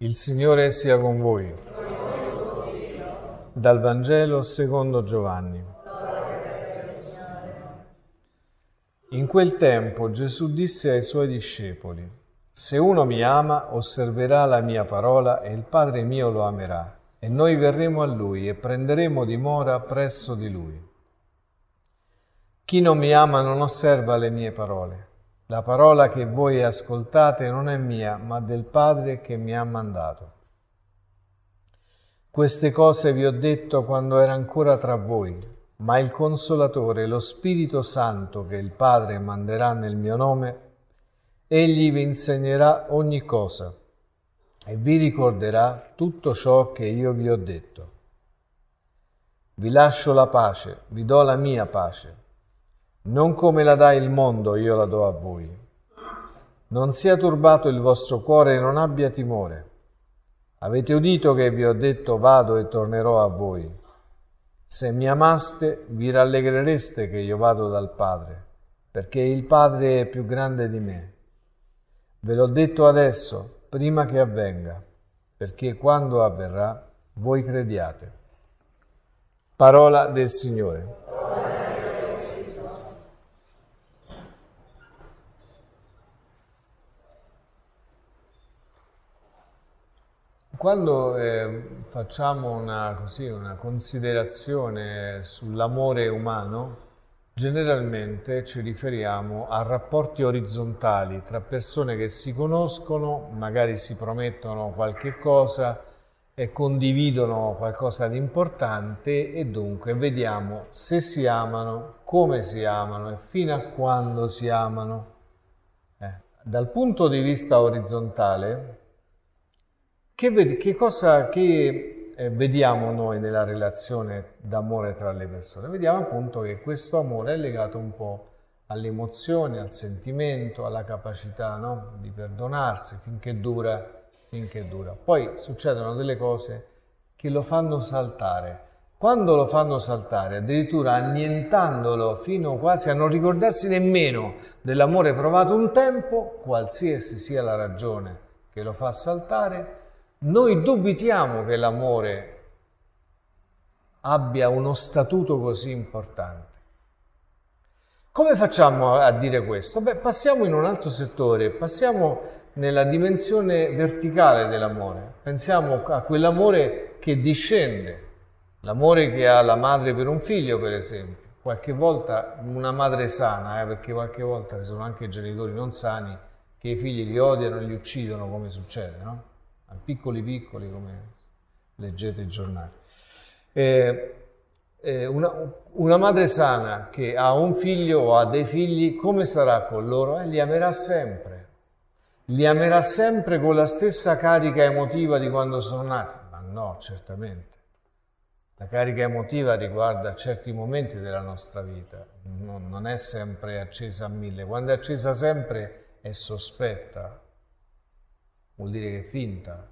Il Signore sia con voi. Dal Vangelo secondo Giovanni. In quel tempo Gesù disse ai suoi discepoli: Se uno mi ama, osserverà la mia parola e il Padre mio lo amerà, e noi verremo a lui e prenderemo dimora presso di lui. Chi non mi ama non osserva le mie parole. La parola che voi ascoltate non è mia, ma del Padre che mi ha mandato. Queste cose vi ho detto quando ero ancora tra voi, ma il Consolatore, lo Spirito Santo che il Padre manderà nel mio nome, egli vi insegnerà ogni cosa e vi ricorderà tutto ciò che io vi ho detto. Vi lascio la pace, vi do la mia pace. Non come la dà il mondo, io la do a voi. Non sia turbato il vostro cuore e non abbia timore. Avete udito che vi ho detto vado e tornerò a voi. Se mi amaste, vi rallegrereste che io vado dal Padre, perché il Padre è più grande di me. Ve l'ho detto adesso, prima che avvenga, perché quando avverrà, voi crediate. Parola del Signore. Quando facciamo una considerazione sull'amore umano, generalmente ci riferiamo a rapporti orizzontali tra persone che si conoscono, magari si promettono qualche cosa e condividono qualcosa di importante e dunque vediamo se si amano, come si amano e fino a quando si amano. Dal punto di vista orizzontale, che vediamo noi nella relazione d'amore tra le persone? Vediamo appunto che questo amore è legato un po' alle emozioni, al sentimento, alla capacità, no? Di perdonarsi finché dura. Poi succedono delle cose che lo fanno saltare. Quando lo fanno saltare, addirittura annientandolo fino quasi a non ricordarsi nemmeno dell'amore provato un tempo, qualsiasi sia la ragione che lo fa saltare, noi dubitiamo che l'amore abbia uno statuto così importante. Come facciamo a dire questo? Passiamo in un altro settore, passiamo nella dimensione verticale dell'amore. Pensiamo a quell'amore che discende, l'amore che ha la madre per un figlio, per esempio. Qualche volta una madre sana, perché qualche volta ci sono anche genitori non sani che i figli li odiano e li uccidono, come succede, no? Piccoli, come leggete i giornali. Una madre sana che ha un figlio o ha dei figli, come sarà con loro? Li amerà sempre con la stessa carica emotiva di quando sono nati? Ma no, certamente. La carica emotiva riguarda certi momenti della nostra vita, non è sempre accesa a 1000. Quando è accesa sempre è sospetta. Vuol dire che è finta.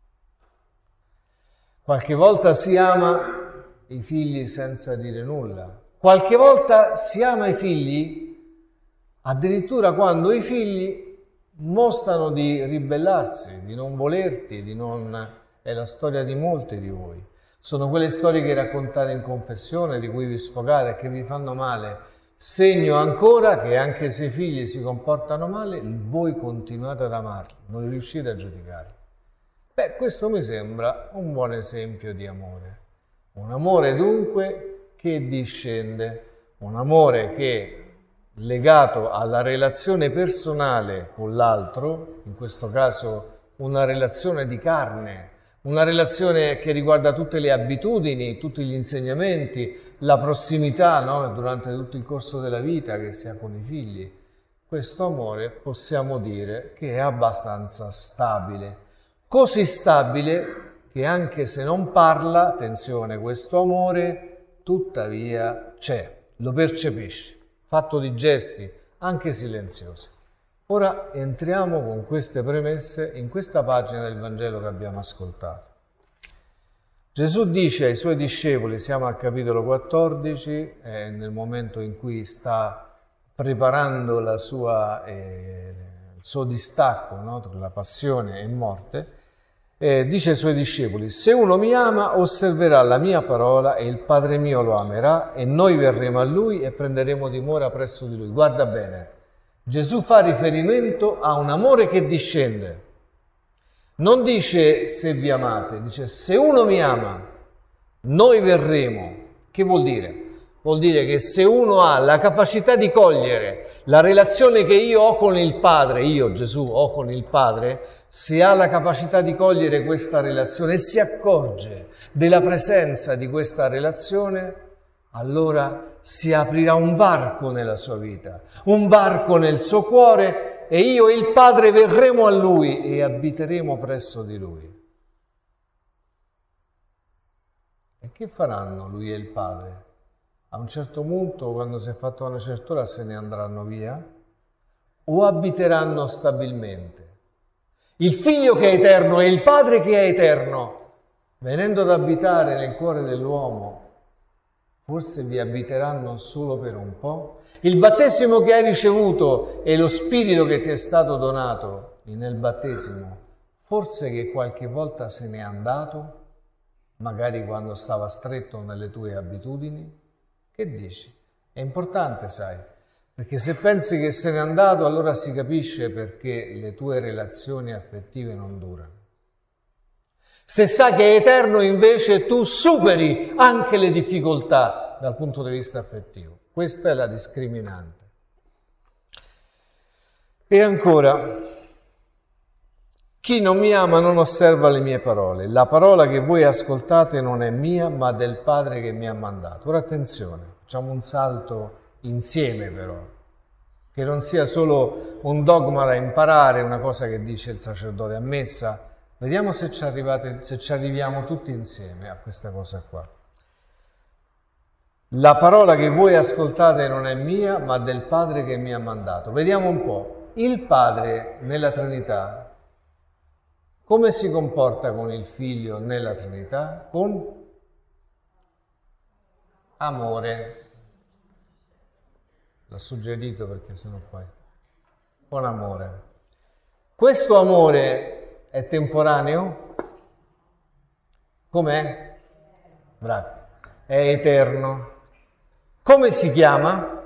Qualche volta si ama i figli senza dire nulla. Qualche volta si ama i figli addirittura quando i figli mostrano di ribellarsi, di non volerti, È la storia di molti di voi. Sono quelle storie che raccontate in confessione, di cui vi sfogate e che vi fanno male. Segno ancora che anche se i figli si comportano male, voi continuate ad amarli, non li riuscite a giudicare. Questo mi sembra un buon esempio di amore. Un amore dunque che discende, un amore che legato alla relazione personale con l'altro, in questo caso una relazione di carne, una relazione che riguarda tutte le abitudini, tutti gli insegnamenti, la prossimità, no? Durante tutto il corso della vita che si ha con i figli. Questo amore possiamo dire che è abbastanza stabile. Così stabile che anche se non parla, attenzione, questo amore tuttavia c'è, lo percepisci, fatto di gesti anche silenziosi. Ora entriamo con queste premesse in questa pagina del Vangelo che abbiamo ascoltato. Gesù dice ai suoi discepoli, siamo al capitolo 14, nel momento in cui sta preparando il suo distacco, no? Tra la passione e morte, dice ai suoi discepoli: se uno mi ama osserverà la mia parola e il Padre mio lo amerà e noi verremo a lui e prenderemo dimora presso di lui. Guarda bene, Gesù fa riferimento a un amore che discende. Non dice se vi amate, dice se uno mi ama, noi verremo. Che vuol dire? Vuol dire che se uno ha la capacità di cogliere la relazione che io ho con il Padre, io Gesù ho con il Padre, se ha la capacità di cogliere questa relazione e si accorge della presenza di questa relazione, allora si aprirà un varco nella sua vita, un varco nel suo cuore e io e il Padre verremo a Lui e abiteremo presso di Lui. E che faranno Lui e il Padre? A un certo punto, quando si è fatto una certa ora, se ne andranno via o abiteranno stabilmente. Il Figlio che è eterno e il Padre che è eterno, venendo ad abitare nel cuore dell'uomo, forse vi abiteranno solo per un po'. Il battesimo che hai ricevuto e lo Spirito che ti è stato donato nel battesimo, forse che qualche volta se n'è andato, magari quando stava stretto nelle tue abitudini. Che dici? È importante, sai, perché se pensi che se n'è andato, allora si capisce perché le tue relazioni affettive non durano. Se sai che è eterno, invece, tu superi anche le difficoltà dal punto di vista affettivo. Questa è la discriminante. E ancora, chi non mi ama non osserva le mie parole. La parola che voi ascoltate non è mia, ma del Padre che mi ha mandato. Ora attenzione, facciamo un salto insieme però, che non sia solo un dogma da imparare, una cosa che dice il sacerdote a messa. Vediamo se ci arriviamo tutti insieme a questa cosa qua. La parola che voi ascoltate non è mia, ma del Padre che mi ha mandato. Vediamo un po'. Il Padre nella Trinità come si comporta con il Figlio nella Trinità? Con amore. L'ho suggerito perché sennò poi. Con amore. Questo amore è temporaneo? Com'è? Bravo. È eterno. Come si chiama?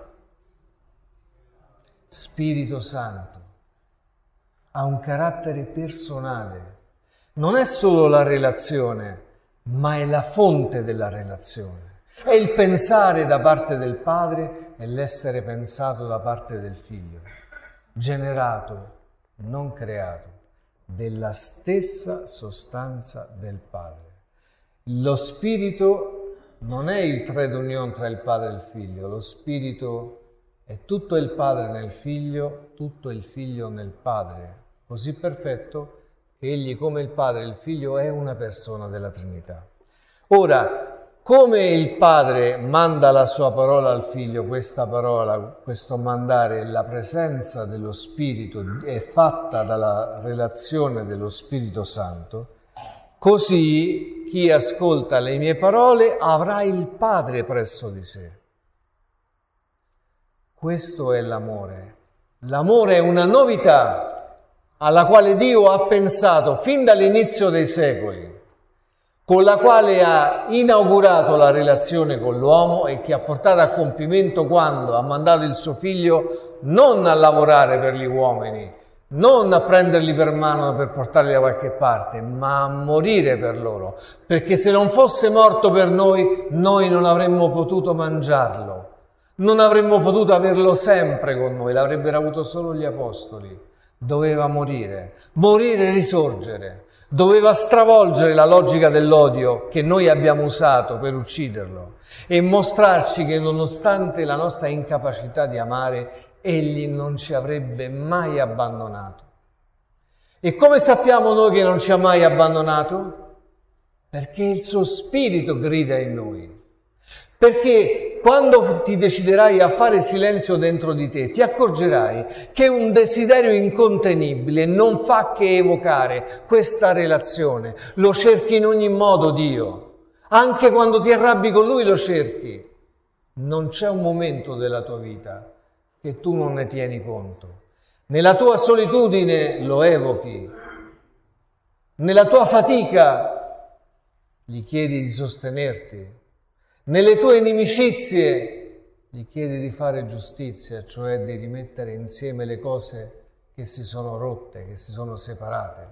Spirito Santo. Ha un carattere personale. Non è solo la relazione, ma è la fonte della relazione. È il pensare da parte del Padre e l'essere pensato da parte del Figlio. Generato, non creato, della stessa sostanza del Padre. Lo Spirito non è il trait d'union tra il Padre e il Figlio, lo Spirito è tutto il Padre nel Figlio, tutto il Figlio nel Padre, così perfetto che egli come il Padre e il Figlio è una persona della Trinità. Ora, come il Padre manda la sua parola al Figlio, questa parola, questo mandare, la presenza dello Spirito è fatta dalla relazione dello Spirito Santo, così chi ascolta le mie parole avrà il Padre presso di sé. Questo è l'amore. L'amore è una novità alla quale Dio ha pensato fin dall'inizio dei secoli, con la quale ha inaugurato la relazione con l'uomo e che ha portato a compimento quando ha mandato il suo Figlio non a lavorare per gli uomini, non a prenderli per mano per portarli da qualche parte, ma a morire per loro, perché se non fosse morto per noi, noi non avremmo potuto mangiarlo, non avremmo potuto averlo sempre con noi, l'avrebbero avuto solo gli apostoli. Doveva morire e risorgere, doveva stravolgere la logica dell'odio che noi abbiamo usato per ucciderlo e mostrarci che nonostante la nostra incapacità di amare, egli non ci avrebbe mai abbandonato. E come sappiamo noi che non ci ha mai abbandonato? Perché il suo spirito grida in noi. Perché quando ti deciderai a fare silenzio dentro di te, ti accorgerai che un desiderio incontenibile non fa che evocare questa relazione. Lo cerchi in ogni modo, Dio. Anche quando ti arrabbi con Lui lo cerchi. Non c'è un momento della tua vita che tu non ne tieni conto. Nella tua solitudine lo evochi. Nella tua fatica gli chiedi di sostenerti. Nelle tue inimicizie gli chiedi di fare giustizia, cioè di rimettere insieme le cose che si sono rotte, che si sono separate.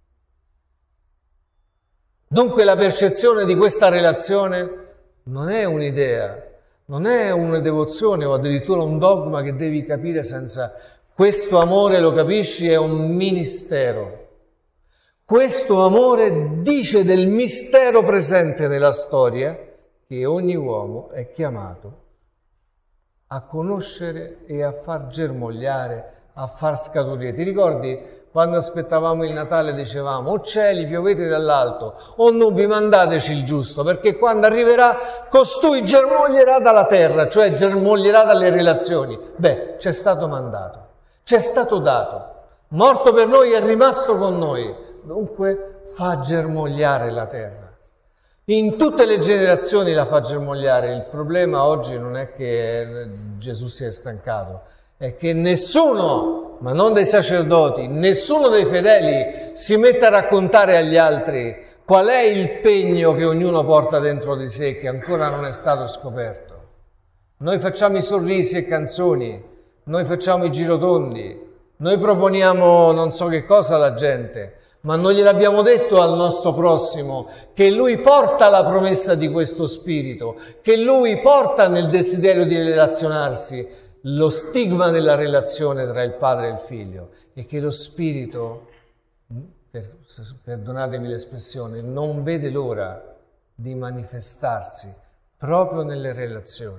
Dunque la percezione di questa relazione non è un'idea, non è una devozione o addirittura un dogma che devi capire senza... Questo amore, lo capisci, è un ministero. Questo amore dice del mistero presente nella storia che ogni uomo è chiamato a conoscere e a far germogliare, a far scaturire. Ti ricordi quando aspettavamo il Natale dicevamo: o cieli, piovete dall'alto, o nubi, mandateci il giusto, perché quando arriverà costui germoglierà dalla terra, cioè germoglierà dalle relazioni. Beh, c'è stato mandato, c'è stato dato, morto per noi e rimasto con noi, dunque fa germogliare la terra. In tutte le generazioni la fa germogliare. Il problema oggi non è che Gesù si è stancato, è che nessuno, ma non dei sacerdoti, nessuno dei fedeli si mette a raccontare agli altri qual è il pegno che ognuno porta dentro di sé che ancora non è stato scoperto. Noi facciamo i sorrisi e canzoni, noi facciamo i girotondi, noi proponiamo non so che cosa alla gente, ma non gliel'abbiamo detto al nostro prossimo che lui porta la promessa di questo spirito, che lui porta nel desiderio di relazionarsi lo stigma della relazione tra il padre e il figlio, e che lo spirito, perdonatemi l'espressione, non vede l'ora di manifestarsi proprio nelle relazioni.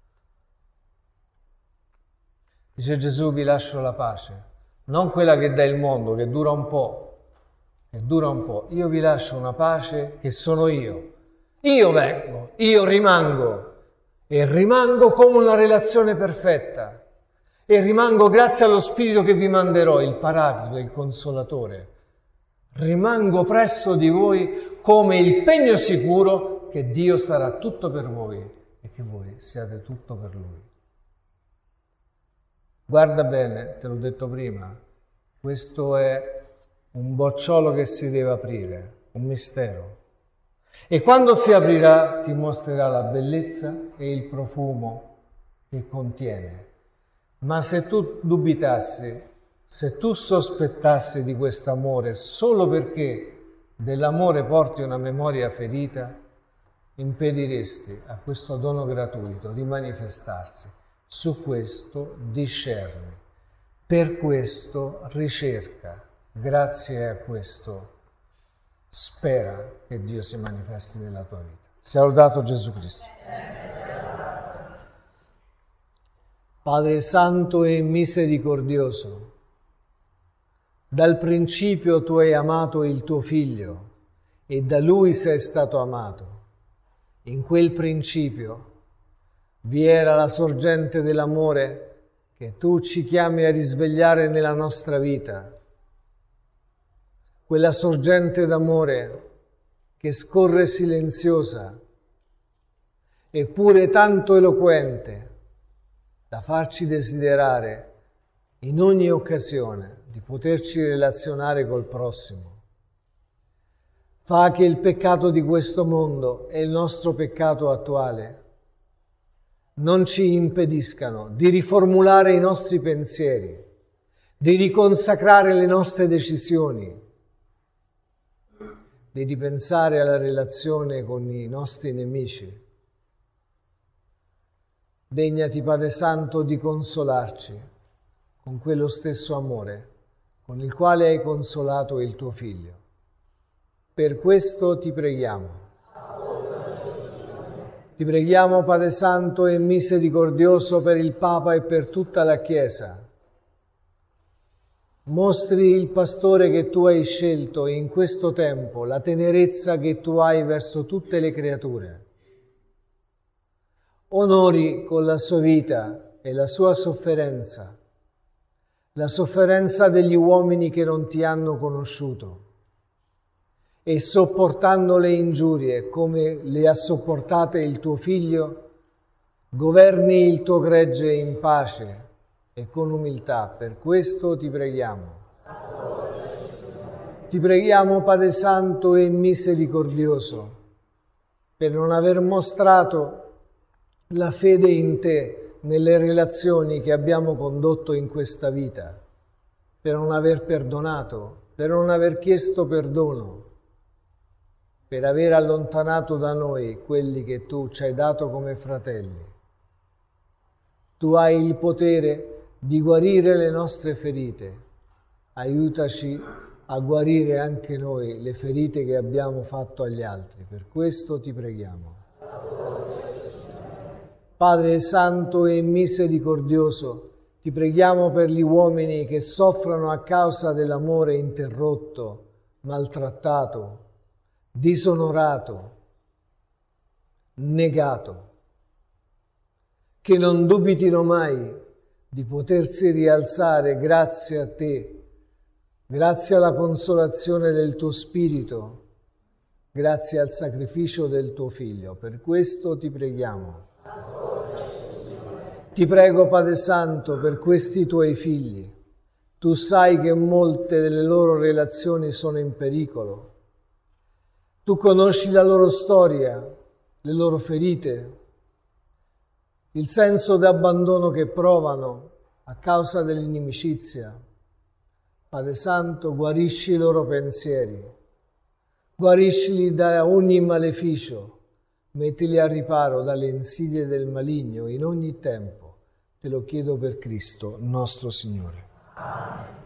Dice Gesù: vi lascio la pace, non quella che dà il mondo, che dura un po', io vi lascio una pace che sono io. Io vengo, io rimango, e rimango come una relazione perfetta, e rimango grazie allo Spirito che vi manderò, il Paraclito, il Consolatore. Rimango presso di voi come il pegno sicuro che Dio sarà tutto per voi e che voi siate tutto per Lui. Guarda bene, te l'ho detto prima, questo è un bocciolo che si deve aprire, un mistero. E quando si aprirà ti mostrerà la bellezza e il profumo che contiene. Ma se tu dubitassi, se tu sospettassi di questo amore solo perché dell'amore porti una memoria ferita, impediresti a questo dono gratuito di manifestarsi. Su questo discerni, per questo ricerca, grazie a questo spera che Dio si manifesti nella tua vita. Sia lodato Gesù Cristo. Padre Santo e misericordioso, dal principio tu hai amato il tuo Figlio e da Lui sei stato amato. In quel principio vi era la sorgente dell'amore che tu ci chiami a risvegliare nella nostra vita. Quella sorgente d'amore che scorre silenziosa, eppure tanto eloquente, da farci desiderare in ogni occasione di poterci relazionare col prossimo. Fa che il peccato di questo mondo e il nostro peccato attuale non ci impediscano di riformulare i nostri pensieri, di riconsacrare le nostre decisioni, di ripensare alla relazione con i nostri nemici. Degnati, Padre Santo, di consolarci con quello stesso amore con il quale hai consolato il tuo Figlio. Per questo ti preghiamo. Ti preghiamo, Padre Santo e misericordioso, per il Papa e per tutta la Chiesa. Mostri il pastore che tu hai scelto e in questo tempo la tenerezza che tu hai verso tutte le creature. Onori con la sua vita e la sua sofferenza, la sofferenza degli uomini che non ti hanno conosciuto, e sopportando le ingiurie come le ha sopportate il tuo Figlio, governi il tuo gregge in pace e con umiltà. Per questo ti preghiamo. Ti preghiamo, Padre Santo e misericordioso, per non aver mostrato la fede in Te nelle relazioni che abbiamo condotto in questa vita, per non aver perdonato, per non aver chiesto perdono, per aver allontanato da noi quelli che Tu ci hai dato come fratelli. Tu hai il potere di guarire le nostre ferite. Aiutaci a guarire anche noi le ferite che abbiamo fatto agli altri. Per questo ti preghiamo. Padre Santo e misericordioso, ti preghiamo per gli uomini che soffrono a causa dell'amore interrotto, maltrattato, disonorato, negato, che non dubitino mai di potersi rialzare grazie a Te, grazie alla consolazione del Tuo Spirito, grazie al sacrificio del Tuo Figlio. Per questo ti preghiamo. Ti prego, Padre Santo, per questi Tuoi figli. Tu sai che molte delle loro relazioni sono in pericolo. Tu conosci la loro storia, le loro ferite, il senso di abbandono che provano a causa dell'inimicizia. Padre Santo, guarisci i loro pensieri, guariscili da ogni maleficio, mettili a riparo dalle insidie del maligno in ogni tempo. Te lo chiedo per Cristo, nostro Signore. Amen.